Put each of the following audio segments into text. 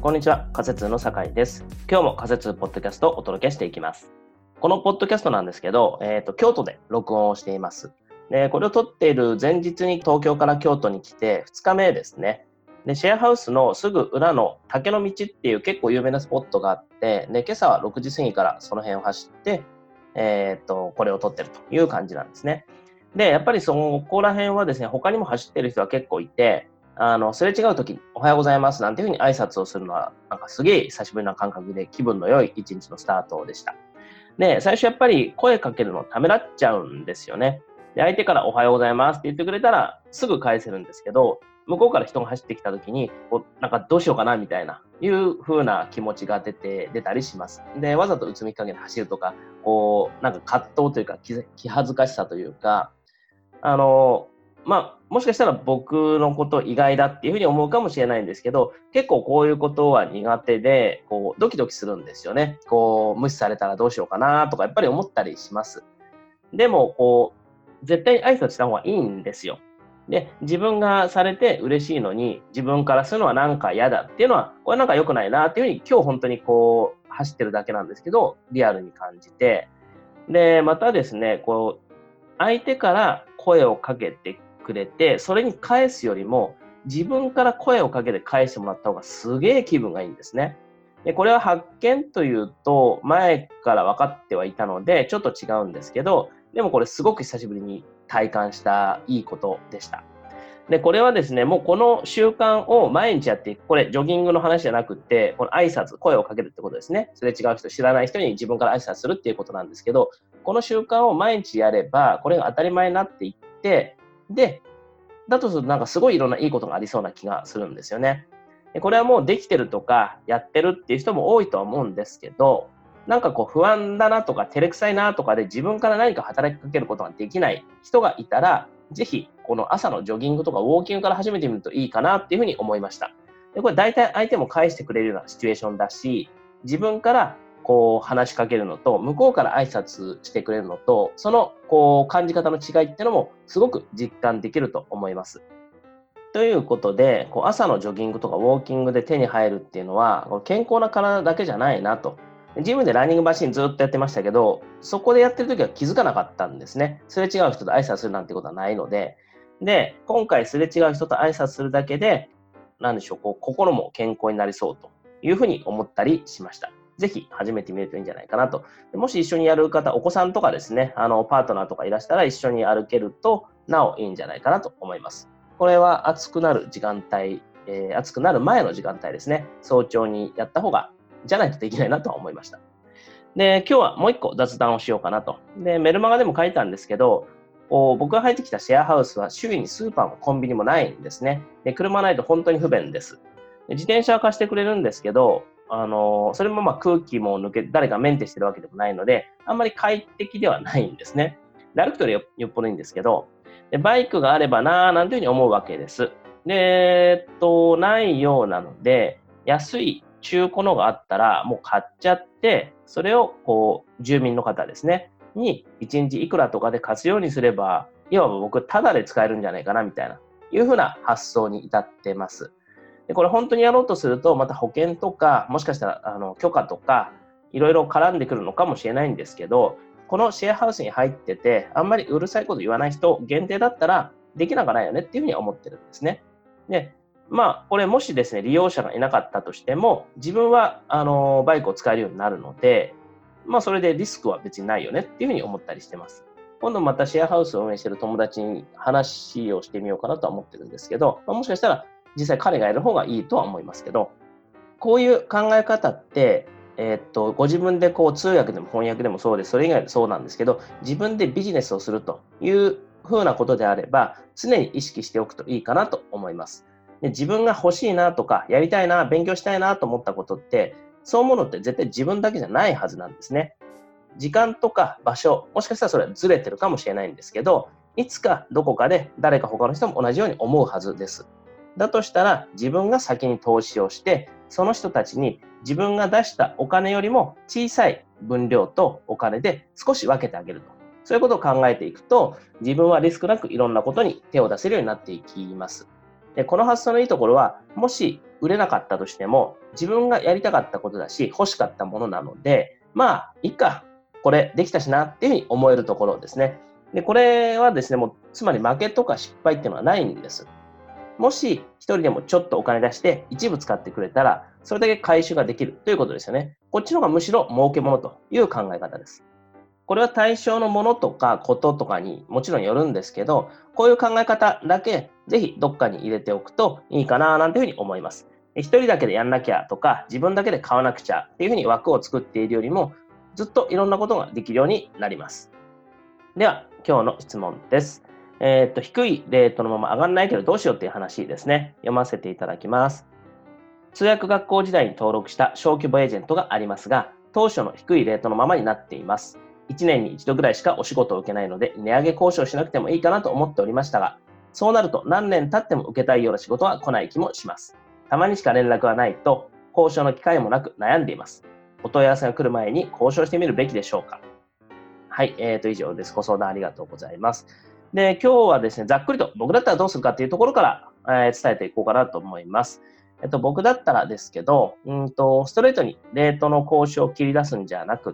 こんにちは、仮説の酒井です。今日も仮説ポッドキャストをお届けしていきます。このポッドキャストなんですけど、京都で録音をしています。で、これを撮っている前日に東京から京都に来て2日目ですね。で、シェアハウスのすぐ裏の竹の道っていう結構有名なスポットがあって、で、今朝は6時過ぎからその辺を走って、これを撮ってるという感じなんですね。で、やっぱりそこら辺はですね、他にも走ってる人は結構いて、すれ違う時におはようございますなんていうふうに挨拶をするのは、なんかすげえ久しぶりな感覚で気分の良い一日のスタートでした。で、最初やっぱり声かけるのためらっちゃうんですよね。で、相手からおはようございますって言ってくれたらすぐ返せるんですけど、向こうから人が走ってきた時に、なんかどうしようかなみたいな、いう風な気持ちが出たりします。で、わざとうつむきかけて走るとか、なんか葛藤というか気恥ずかしさというか、もしかしたら僕のこと意外だっていうふうに思うかもしれないんですけど、結構こういうことは苦手で、ドキドキするんですよね。無視されたらどうしようかなとか、やっぱり思ったりします。でも、絶対に挨拶した方がいいんですよ。で、自分がされて嬉しいのに、自分からするのはなんか嫌だっていうのは、これなんか良くないなっていうふうに、今日本当に走ってるだけなんですけど、リアルに感じて、で、またですね、相手から声をかけてくれて、それに返すよりも、自分から声をかけて返してもらった方がすげえ気分がいいんですね。で、これは発見というと、前から分かってはいたので、ちょっと違うんですけど、でもこれすごく久しぶりに体感したいいことでした。で、これはですね、もうこの習慣を毎日やっていく。これ、ジョギングの話じゃなくって、この挨拶、声をかけるってことですね。すれ違う人、知らない人に自分から挨拶するっていうことなんですけど、この習慣を毎日やれば、これが当たり前になっていって、で、だとするとなんかすごいいろんないいことがありそうな気がするんですよね。で、これはもうできてるとか、やってるっていう人も多いとは思うんですけど、なんか不安だなとか、照れくさいなとかで自分から何か働きかけることができない人がいたら、ぜひ、この朝のジョギングとかウォーキングから始めてみるといいかなっていうふうに思いました。で、これ大体相手も返してくれるようなシチュエーションだし、自分から話しかけるのと、向こうから挨拶してくれるのと、その感じ方の違いっていうのもすごく実感できると思います。ということで、朝のジョギングとかウォーキングで手に入るっていうのは、健康な体だけじゃないなと。ジムでランニングマシンずっとやってましたけど、そこでやってる時は気づかなかったんですね。すれ違う人と挨拶するなんてことはないので。で、今回すれ違う人と挨拶するだけで、なんでしょう、心も健康になりそうというふうに思ったりしました。ぜひ始めてみるといいんじゃないかなと。もし一緒にやる方、お子さんとかですね、パートナーとかいらしたら一緒に歩けると、なおいいんじゃないかなと思います。これは暑くなる時間帯、暑くなる前の時間帯ですね。早朝にやった方が、じゃないとできないなとは思いました。で、今日はもう一個雑談をしようかなと。で、メルマガでも書いたんですけど、僕が入ってきたシェアハウスは周囲にスーパーもコンビニもないんですね。で、車ないと本当に不便です。で、自転車は貸してくれるんですけど、それも空気も抜け、誰かメンテしてるわけでもないので、あんまり快適ではないんですね。で、歩くとよっぽどいいんですけど、で、バイクがあればなぁなんていうふうに思うわけです。で、ないようなので、安い中古のがあったらもう買っちゃって、それを住民の方ですね、に1日いくらとかで貸すようにすれば、いわば僕タダで使えるんじゃないかなみたいな、いうふうな発想に至ってます。で、これ本当にやろうとすると、また保険とか、もしかしたら許可とか、いろいろ絡んでくるのかもしれないんですけど、このシェアハウスに入ってて、あんまりうるさいこと言わない人限定だったら、できなくないよねっていうふうに思ってるんですね。で、これもしですね、利用者がいなかったとしても、自分は、バイクを使えるようになるので、それでリスクは別にないよねっていうふうに思ったりしてます。今度またシェアハウスを運営している友達に話をしてみようかなとは思ってるんですけど、もしかしたら実際彼がやる方がいいとは思いますけど、こういう考え方って、ご自分で通訳でも翻訳でもそうです。それ以外でそうなんですけど、自分でビジネスをするというふうなことであれば、常に意識しておくといいかなと思います。で、自分が欲しいなとか、やりたいな、勉強したいなと思ったことって、そう思うのって絶対自分だけじゃないはずなんですね。時間とか場所、もしかしたらそれはずれてるかもしれないんですけど、いつかどこかで誰か他の人も同じように思うはずです。だとしたら自分が先に投資をして、その人たちに自分が出したお金よりも小さい分量とお金で少し分けてあげると。そういうことを考えていくと、自分はリスクなくいろんなことに手を出せるようになっていきます。 で、この発想のいいところは、もし売れなかったとしても、自分がやりたかったことだし、欲しかったものなので、まあ、いいか、これできたしなっていうふうに思えるところですね。で、これはですね、もう、つまり負けとか失敗っていうのはないんです。もし、一人でもちょっとお金出して、一部使ってくれたら、それだけ回収ができるということですよね。こっちの方がむしろ儲けものという考え方です。これは対象のものとかこととかにもちろんよるんですけど、こういう考え方だけぜひどっかに入れておくといいかななんていうふうに思います。一人だけでやんなきゃとか、自分だけで買わなくちゃっていうふうに枠を作っているよりも、ずっといろんなことができるようになります。では、今日の質問です。低いレートのまま上がらないけどどうしようっていう話ですね。読ませていただきます。通訳学校時代に登録した小規模エージェントがありますが、当初の低いレートのままになっています。1年に1度ぐらいしかお仕事を受けないので、値上げ交渉しなくてもいいかなと思っておりましたが、そうなると何年経っても受けたいような仕事は来ない気もします。たまにしか連絡がないと、交渉の機会もなく悩んでいます。お問い合わせが来る前に交渉してみるべきでしょうか。はい、以上です。ご相談ありがとうございます。で、今日はですね、ざっくりと僕だったらどうするかっていうところから、伝えていこうかなと思います。僕だったらですけど、ストレートにレートの交渉を切り出すんじゃなくって、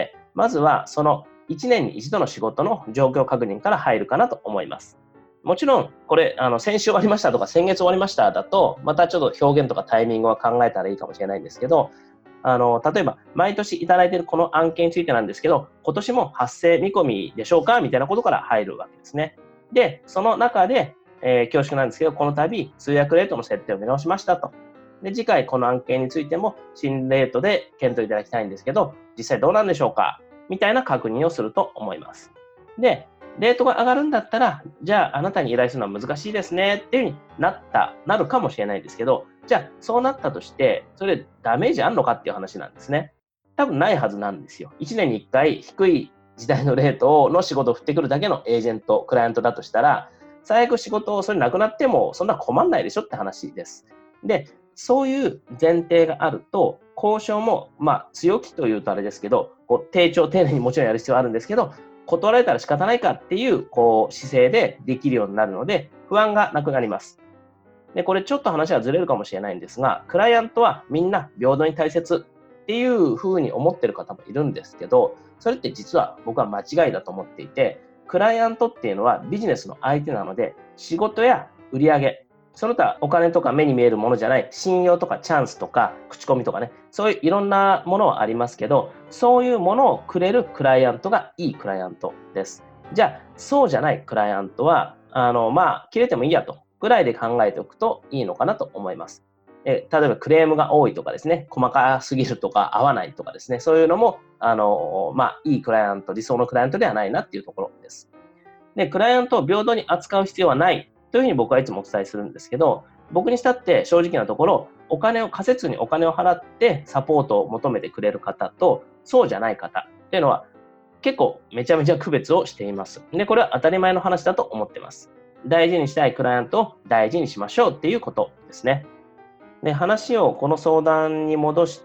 まずはその1年に1度の仕事の状況確認から入るかなと思います。もちろん、これ、先週終わりましたとか先月終わりましただと、またちょっと表現とかタイミングは考えたらいいかもしれないんですけど、例えば、毎年いただいているこの案件についてなんですけど、今年も発生見込みでしょうかみたいなことから入るわけですね。で、その中で、恐縮なんですけど、この度、通訳レートの設定を見直しましたと。で、次回この案件についても、新レートで検討いただきたいんですけど、実際どうなんでしょうかみたいな確認をすると思います。で、レートが上がるんだったら、じゃああなたに依頼するのは難しいですねっていうふうになるかもしれないですけど、じゃあそうなったとして、それダメージあるのかっていう話なんですね。多分ないはずなんですよ。1年に1回低い時代のレートの仕事を振ってくるだけのエージェント、クライアントだとしたら、最悪仕事それなくなってもそんな困んないでしょって話です。で、そういう前提があると、交渉も、強気というとあれですけど、丁寧にもちろんやる必要はあるんですけど、断られたら仕方ないかっていう、姿勢でできるようになるので、不安がなくなります。で、これちょっと話はずれるかもしれないんですが、クライアントはみんな平等に大切っていうふうに思ってる方もいるんですけど、それって実は僕は間違いだと思っていて、クライアントっていうのはビジネスの相手なので、仕事や売り上げ、その他お金とか目に見えるものじゃない信用とかチャンスとか口コミとかね、そういういろんなものはありますけど、そういうものをくれるクライアントがいいクライアントです。じゃあ、そうじゃないクライアントは、切れてもいいやとぐらいで考えておくといいのかなと思います。例えばクレームが多いとかですね、細かすぎるとか合わないとかですね、そういうのも、いいクライアント、理想のクライアントではないなっていうところです。で、クライアントを平等に扱う必要はないというふうに僕はいつもお伝えするんですけど、僕にしたって正直なところ、仮説にお金を払ってサポートを求めてくれる方と、そうじゃない方っていうのは、結構めちゃめちゃ区別をしています。で、これは当たり前の話だと思っています。大事にしたいクライアントを大事にしましょうっていうことですね。で、話をこの相談に戻して、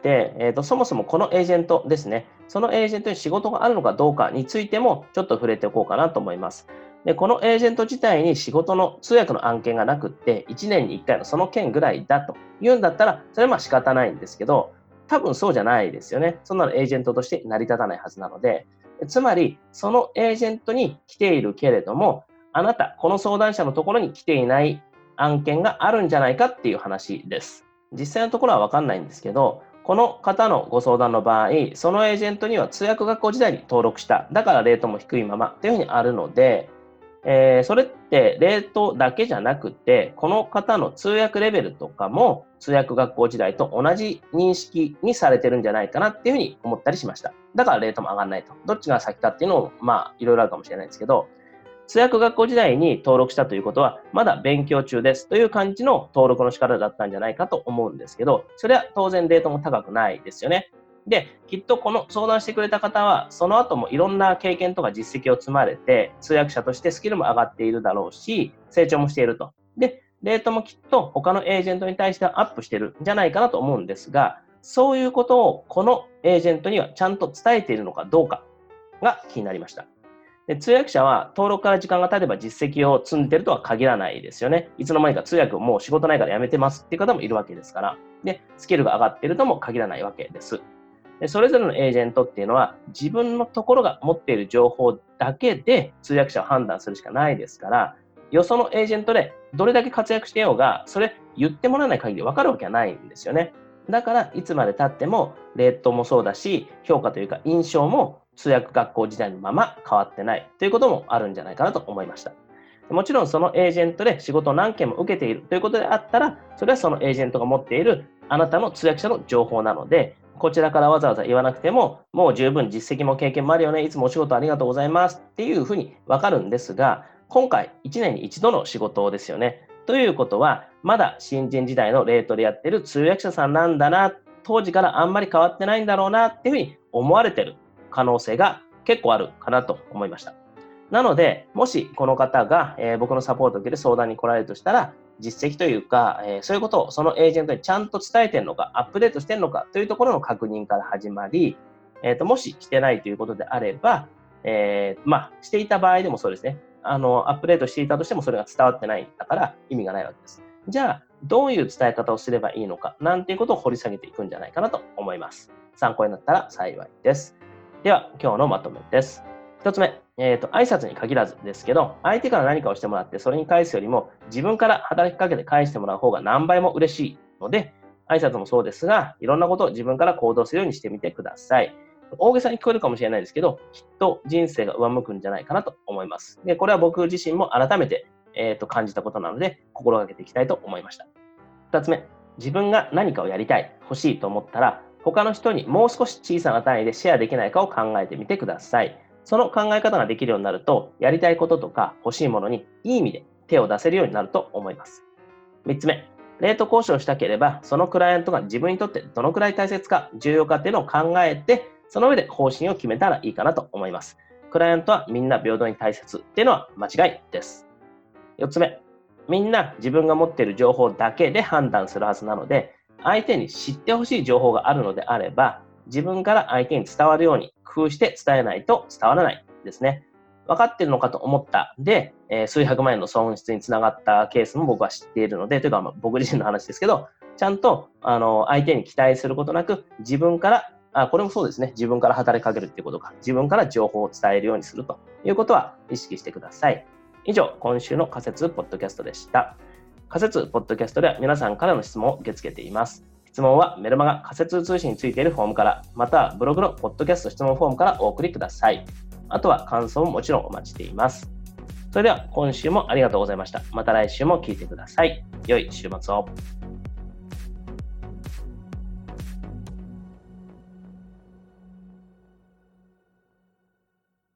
そもそもこのエージェントですね。そのエージェントに仕事があるのかどうかについてもちょっと触れておこうかなと思います。で、このエージェント自体に仕事の通訳の案件がなくって、1年に1回のその件ぐらいだと言うんだったら、それは仕方ないんですけど、多分そうじゃないですよね。そんなのエージェントとして成り立たないはずなので、つまり、そのエージェントに来ているけれども、あなた、この相談者のところに来ていない案件があるんじゃないかっていう話です。実際のところは分かんないんですけど、この方のご相談の場合、そのエージェントには通訳学校時代に登録した。だからレートも低いままっていうふうにあるので、それってレートだけじゃなくて、この方の通訳レベルとかも通訳学校時代と同じ認識にされてるんじゃないかなっていうふうに思ったりしました。だからレートも上がらないと。どっちが先かっていうのも、いろいろあるかもしれないですけど、通訳学校時代に登録したということは、まだ勉強中ですという感じの登録の仕方だったんじゃないかと思うんですけど、それは当然レートも高くないですよね。で、きっとこの相談してくれた方は、その後もいろんな経験とか実績を積まれて、通訳者としてスキルも上がっているだろうし、成長もしていると。で、レートもきっと他のエージェントに対してはアップしているんじゃないかなと思うんですが、そういうことをこのエージェントにはちゃんと伝えているのかどうかが気になりました。 で、通訳者は登録から時間が経てば実績を積んでるとは限らないですよね。いつの間にか通訳をもう仕事ないから辞めてますっていう方もいるわけですから。で、スキルが上がっているとも限らないわけです。で、それぞれのエージェントっていうのは自分のところが持っている情報だけで通訳者を判断するしかないですから、よそのエージェントでどれだけ活躍してようが、それ言ってもらわない限り分かるわけはないんですよね。だから、いつまで経っても、レートもそうだし、評価というか印象も通訳学校時代のまま変わってないということもあるんじゃないかなと思いました。もちろんそのエージェントで仕事を何件も受けているということであったら、それはそのエージェントが持っているあなたの通訳者の情報なので、こちらからわざわざ言わなくても、もう十分実績も経験もあるよね、いつもお仕事ありがとうございますっていうふうにわかるんですが、今回1年に1度の仕事ですよね。ということは、まだ新人時代のレートでやってる通訳者さんなんだな、当時からあんまり変わってないんだろうなっていうふうに思われてる可能性が結構あるかなと思いました。なので、もしこの方が、僕のサポートを受けて相談に来られるとしたら、実績というか、そういうことをそのエージェントにちゃんと伝えてるのか、アップデートしてるのかというところの確認から始まり、もししてないということであれば、していた場合でもそうですね。アップデートしていたとしてもそれが伝わってないんだから意味がないわけです。じゃあ、どういう伝え方をすればいいのか、なんていうことを掘り下げていくんじゃないかなと思います。参考になったら幸いです。では、今日のまとめです。一つ目、挨拶に限らずですけど、相手から何かをしてもらって、それに返すよりも、自分から働きかけて返してもらう方が何倍も嬉しいので、挨拶もそうですが、いろんなことを自分から行動するようにしてみてください。大げさに聞こえるかもしれないですけど、きっと人生が上向くんじゃないかなと思います。で、これは僕自身も改めて、感じたことなので、心がけていきたいと思いました。二つ目、自分が何かをやりたい、欲しいと思ったら、他の人にもう少し小さな単位でシェアできないかを考えてみてください。その考え方ができるようになると、やりたいこととか欲しいものにいい意味で手を出せるようになると思います。三つ目、レート交渉したければ、そのクライアントが自分にとってどのくらい大切か、重要かっていうのを考えて、その上で方針を決めたらいいかなと思います。クライアントはみんな平等に大切っていうのは間違いです。4つ目、みんな自分が持っている情報だけで判断するはずなので、相手に知ってほしい情報があるのであれば、自分から相手に伝わるように工夫して伝えないと伝わらないですね。分かっているのかと思ったで、数百万円の損失につながったケースも僕は知っているので、というか僕自身の話ですけど、ちゃんと相手に期待することなく、自分からこれもそうですね。自分から働きかけるっていうことか。自分から情報を伝えるようにするということは意識してください。以上、今週の仮説ポッドキャストでした。仮説ポッドキャストでは皆さんからの質問を受け付けています。質問はメルマガ仮説通信についているフォームから、またはブログのポッドキャスト質問フォームからお送りください。あとは感想ももちろんお待ちしています。それでは今週もありがとうございました。また来週も聞いてください。良い週末を。